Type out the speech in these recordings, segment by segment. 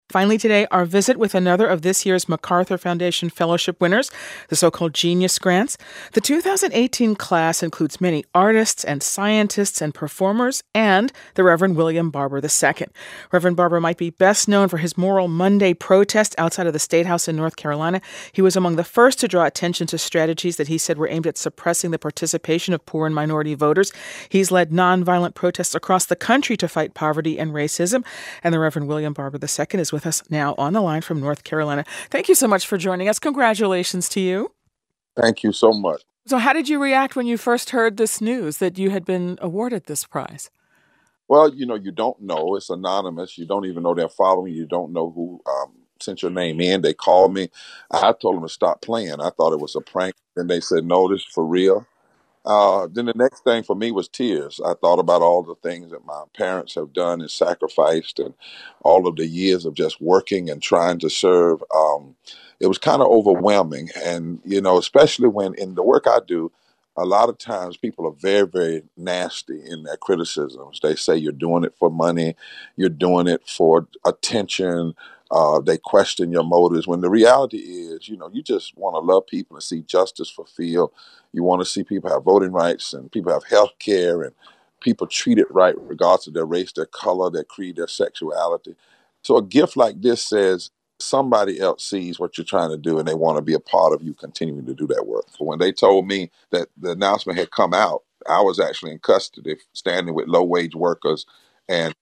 Finally today, our visit with another of this year's MacArthur Foundation Fellowship winners, the so-called Genius Grants. The 2018 class includes many artists and scientists and performers and the Reverend William Barber II. Reverend Barber might be best known for his Moral Monday protest outside of the State House in North Carolina. He was among the first to draw attention to strategies that he said were aimed at suppressing the participation of poor and minority voters. He's led nonviolent protests across the country to fight poverty and racism. And the Reverend William Barber II is with us now on the line from North Carolina. Thank you so much for joining us. Congratulations to you. Thank you so much. So how did you react when you first heard this news that you had been awarded this prize? Well, you don't know. It's anonymous. You don't even know they're following you. You don't know who sent your name in. They called me. I told them to stop playing. I thought it was a prank. Then they said, no, this is for real. Then the next thing for me was tears. I thought about all the things that my parents have done and sacrificed and all of the years of just working and trying to serve. It was kind of overwhelming. And, especially when in the work I do, a lot of times people are very, very nasty in their criticisms. They say you're doing it for money, you're doing it for attention. They question your motives when the reality is, you just want to love people and see justice fulfilled. You want to see people have voting rights and people have health care and people treated right regardless of their race, their color, their creed, their sexuality. So a gift like this says somebody else sees what you're trying to do and they want to be a part of you continuing to do that work. So when they told me that the announcement had come out, I was actually in custody standing with low-wage workers and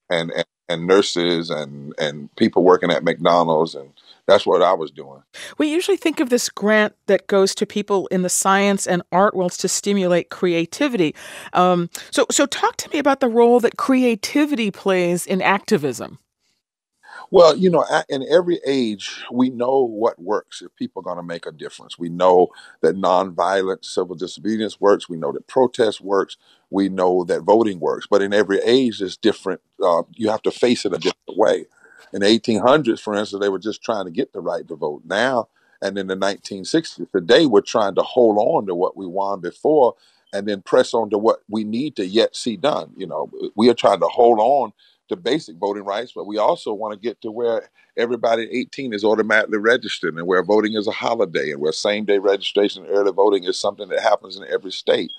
nurses and people working at McDonald's, and that's what I was doing. We usually think of this grant that goes to people in the science and art worlds to stimulate creativity. So talk to me about the role that creativity plays in activism. Well, in every age, we know what works if people are going to make a difference. We know that nonviolent civil disobedience works. We know that protest works. We know that voting works. But in every age, it's different. You have to face it a different way. In the 1800s, for instance, they were just trying to get the right to vote. Now, and in the 1960s, today, we're trying to hold on to what we won before and then press on to what we need to yet see done. We are trying to hold on to basic voting rights, but we also want to get to where everybody 18 is automatically registered and where voting is a holiday and where same-day registration and early voting is something that happens in every state.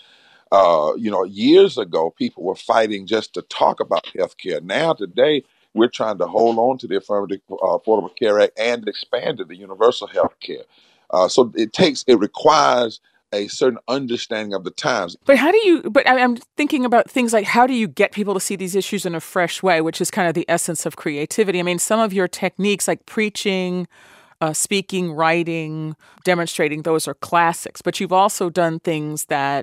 Years ago, people were fighting just to talk about health care. Now, today, we're trying to hold on to the Affordable Care Act and expand it to universal health care. So it requires a certain understanding of the times. But I'm thinking about things like how do you get people to see these issues in a fresh way, which is kind of the essence of creativity. I mean, some of your techniques like preaching, speaking, writing, demonstrating, those are classics. But you've also done things that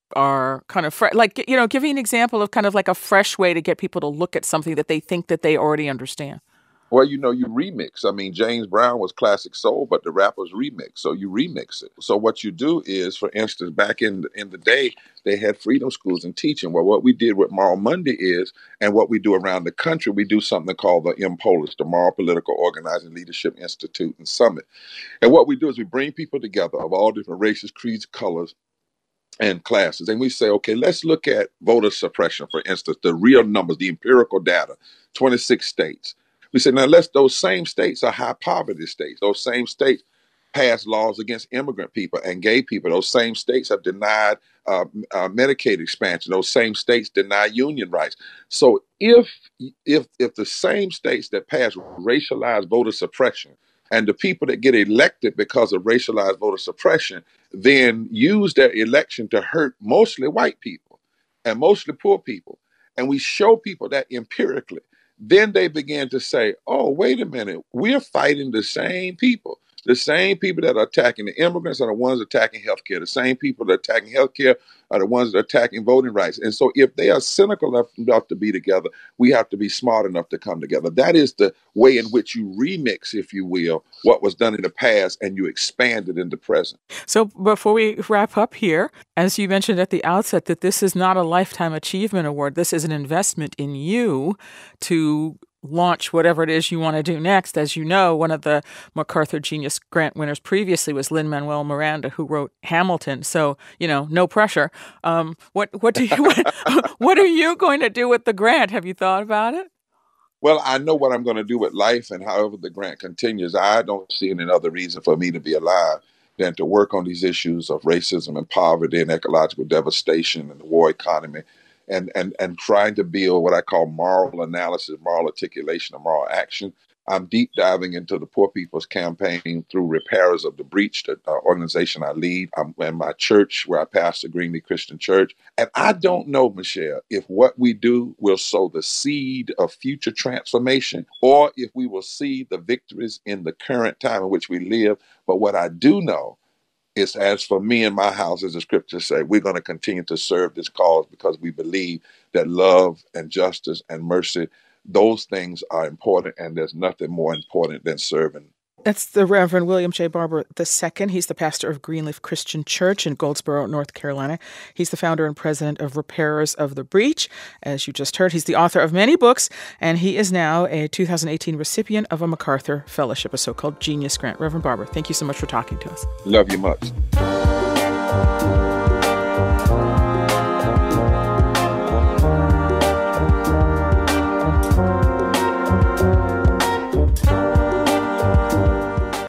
are kind of like, give me an example of kind of like a fresh way to get people to look at something that they think that they already understand. Well, you remix. I mean, James Brown was classic soul, but the rappers remix. So you remix it. So what you do is, for instance, back in the day, they had freedom schools and teaching. Well, what we did with Moral Monday is, and what we do around the country, we do something called the MPOLIS, the Moral Political Organizing Leadership Institute and Summit. And what we do is we bring people together of all different races, creeds, colors, and classes. And we say, okay, let's look at voter suppression, for instance, the real numbers, the empirical data, 26 states. We said, now those same states are high poverty states. Those same states passed laws against immigrant people and gay people. Those same states have denied Medicaid expansion. Those same states deny union rights. So if the same states that pass racialized voter suppression and the people that get elected because of racialized voter suppression then use their election to hurt mostly white people and mostly poor people, and we show people that empirically, then they begin to say, oh, wait a minute, we're fighting the same people. The same people that are attacking the immigrants are the ones attacking healthcare. The same people that are attacking healthcare are the ones that are attacking voting rights. And so if they are cynical enough to be together, we have to be smart enough to come together. That is the way in which you remix, if you will, what was done in the past and you expand it in the present. So before we wrap up here, as you mentioned at the outset, that this is not a Lifetime Achievement Award. This is an investment in you to launch whatever it is you want to do next. As you know, one of the MacArthur Genius Grant winners previously was Lin-Manuel Miranda, who wrote Hamilton. So, no pressure. What are you going to do with the grant? Have you thought about it? Well, I know what I'm going to do with life, and however the grant continues, I don't see any other reason for me to be alive than to work on these issues of racism and poverty and ecological devastation and the war economy, and trying to build what I call moral analysis, moral articulation, and moral action. I'm deep diving into the Poor People's Campaign through Repairers of the Breach, the organization I lead. I'm in my church where I pastor Greenleaf Christian Church. And I don't know, Michelle, if what we do will sow the seed of future transformation or if we will see the victories in the current time in which we live. But what I do know is, as for me and my house, as the scriptures say, we're going to continue to serve this cause because we believe that love and justice and mercy, those things are important, and there's nothing more important than serving. That's the Reverend William J. Barber II. He's the pastor of Greenleaf Christian Church in Goldsboro, North Carolina. He's the founder and president of Repairers of the Breach. As you just heard, he's the author of many books, and he is now a 2018 recipient of a MacArthur Fellowship, a so-called Genius Grant. Reverend Barber, thank you so much for talking to us. Love you much.